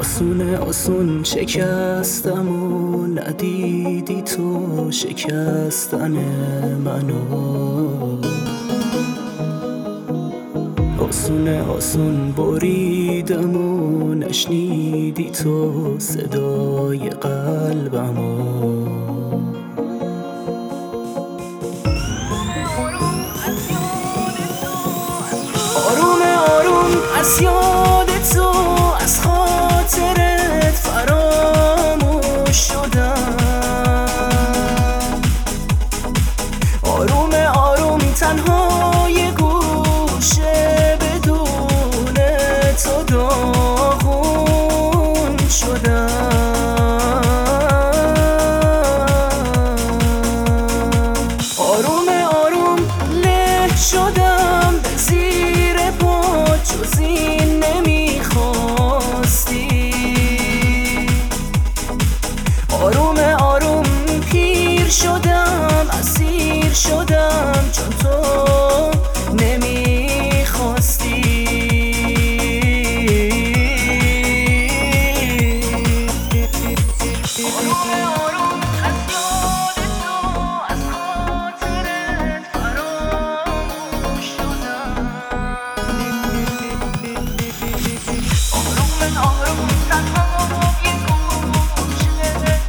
آسون شکستم و ندیدی تو شکستن منو. آسون بریدم و نشنیدی تو صدای قلبمو. آروم از یاد تو از خاطرت فراموش شدم. آروم تنها یه گوشه بدون تو داغون شدم. آروم له شدم به زیر پا جز این نمیخواستی. آروم پیر شدم اسیر شدم چون تو نمیخواستی. آروم از یاد تو از خاطرت فراموش شدم. آروم تنها یه گوشه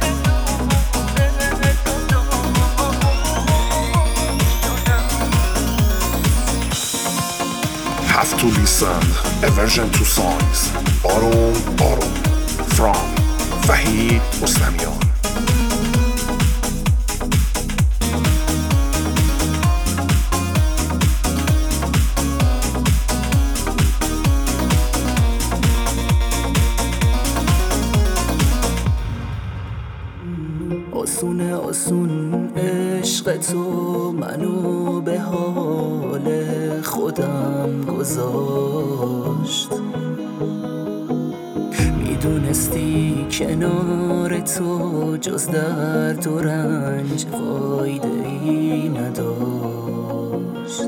Have to listen a version 2 songs آروم from وحید مسلمیان. آسون عشق تو منو به حال خودم گذاشت. میدونستی کنار تو جز درد و رنج فایده‌ای نداشت.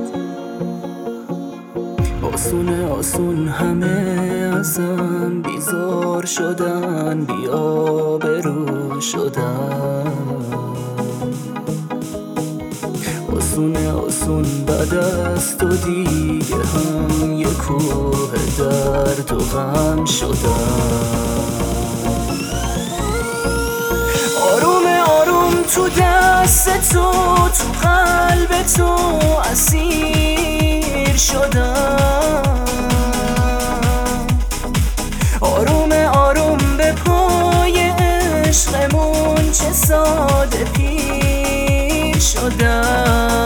آسون همه ازم بیزار شدن بی‌آبرو شدن. آسون بعد از تو دیگه هم یه کوه درد و غم شدن. آروم تو دست تو قلب تو اسیر شدم. آروم به پای عشقمون چه ساده پیر شدم.